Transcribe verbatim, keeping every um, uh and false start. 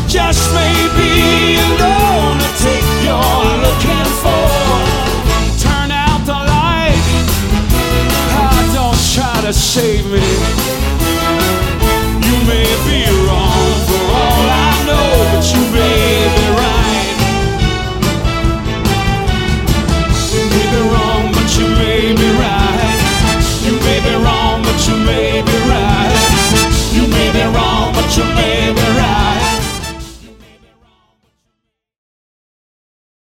just maybe you're gonna take you're looking for. Turn out the light. Oh, don't try to save me.